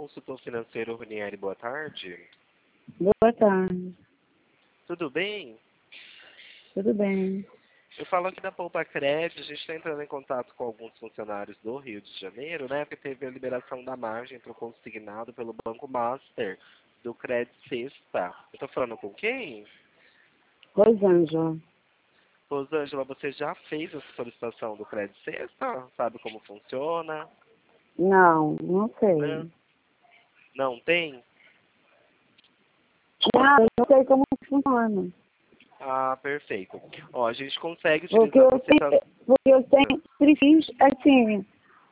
consultor financeiro Ronieri, boa tarde. Boa tarde. Tudo bem? Tudo bem. Eu falo aqui da Poupa Crédito, a gente está entrando em contato com alguns funcionários do Rio de Janeiro, né? Porque teve a liberação da margem para o consignado pelo Banco Master do Crédito Sexta. Eu estou falando com quem? Rosângela. Rosângela, você já fez essa solicitação do Crédito Sexta? Sabe como funciona? Não, não sei. Não tem? Não, eu não sei como funciona. Ah, perfeito. Ó, a gente consegue Porque utilizar você tanto... eu sempre fiz assim,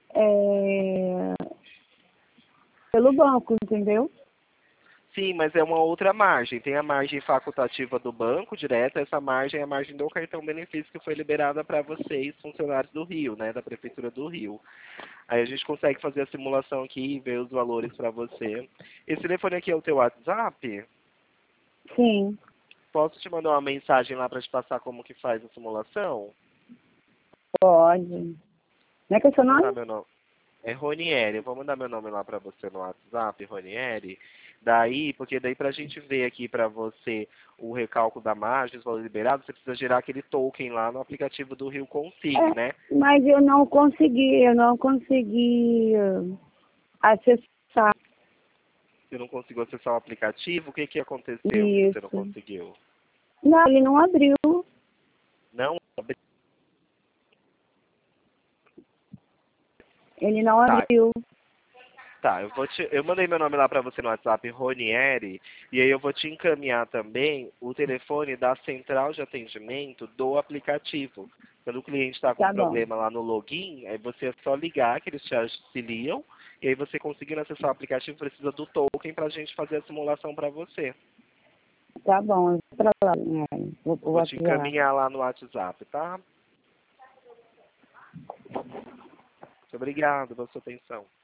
pelo banco, entendeu? Sim, mas é uma outra margem. Tem a margem facultativa do banco direto, essa margem é a margem do cartão benefício que foi liberada para vocês, funcionários do Rio, né, da Prefeitura do Rio. Aí a gente consegue fazer a simulação aqui e ver os valores para você. Esse telefone aqui é o teu WhatsApp? Sim, Posso te mandar uma mensagem lá para te passar como que faz a simulação? pode. Como é que é seu Vou mandar nome? meu nome. É Ronieri, eu vou mandar meu nome lá para você no WhatsApp, Ronieri. Daí, porque daí pra gente ver aqui para você o recálculo da margem, os valores liberados, você precisa gerar aquele token lá no aplicativo do Rio Consig, né? Mas eu não consegui acessar Você não conseguiu acessar o aplicativo, o que que aconteceu que você não isso. conseguiu? Não, ele não abriu. Não? Ele não Tá, abriu. tá, eu mandei meu nome lá para você no WhatsApp, Ronieri, e aí eu vou te encaminhar também o telefone da central de atendimento do aplicativo. Quando o cliente está com Tá bom. problema lá no login, aí você é só ligar, que eles te auxiliam, e aí você conseguindo acessar o aplicativo, precisa do token para a gente fazer a simulação para você. Tá bom, eu vou pra lá, né? Vou pro Vou te WhatsApp. encaminhar lá no WhatsApp, tá? Muito obrigado pela sua atenção.